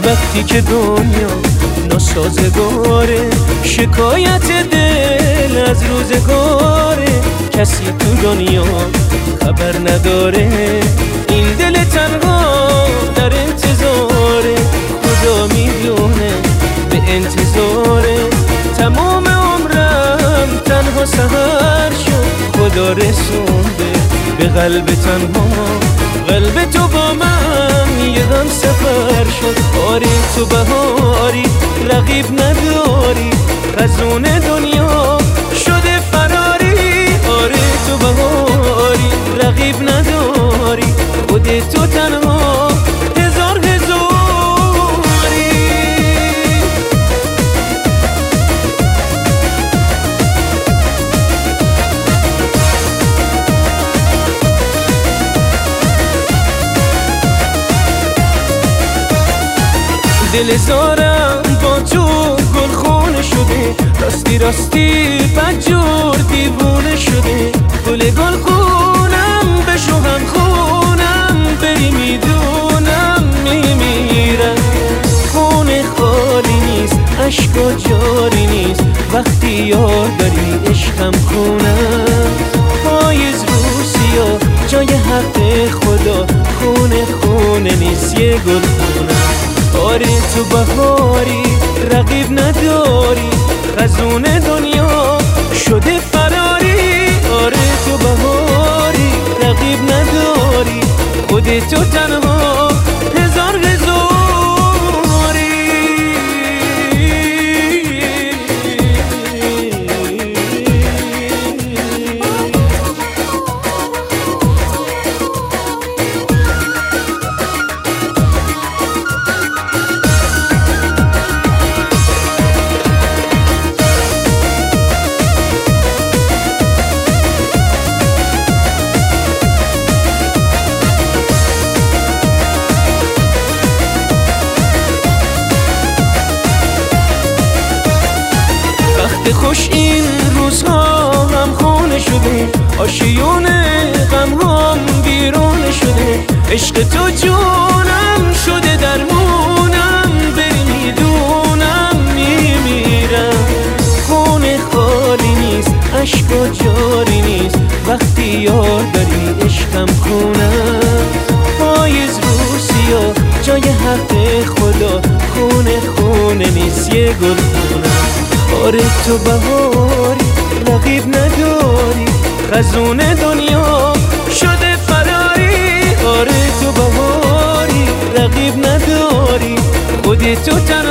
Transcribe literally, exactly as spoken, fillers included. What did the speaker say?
وقتی که دنیا ناسازگاره، شکایت دل از روزگاره، کسی تو دنیا خبر نداره، این دل تنها در انتظاره، خدا میدونه به انتظاره، تمام عمرم تنها سهر شد، خدا رسونده به قلب تنها، قلب تو با من یه غم سفر شد. آری تو بهاری رقیب نداری، خزون دنیا شده فراری، آری تو بهاری رقیب نداری، خود تو تنها هزار هزاری. دل زارم با تو گلخونه شده، راستی راستی بدجور دیوونه شده، گل گلخونم بشو هم خونم، بری میدونم میمیرم، خونه خالی نیست عشقا جاری نیست، وقتی یاد داری عشقم خونم، پاییز روسیا جای حق خدا، خونه خونه نیست یه گلخونم. آره تو بهاری رقیب نداری، خزون دنیا شده فراری، آره تو بهاری رقیب نداری، خود تو تنها هزار هزاری. خوش این روزها هم خونه شده، آشیون غم هم بیرون شده، عشق تو جونم شده درمونم، بری میدونم میمیرم، خونه خالی نیست عشقا جاری نیست، وقتی یاد داری عشقم خونم، پاییز روسیا جای حق خدا، خونه خونه نیست یه گل خونم. آره تو بهاری رقیب نداری، خزون دنیا شده فراری، آره تو بهاری رقیب نداری، خود تو تن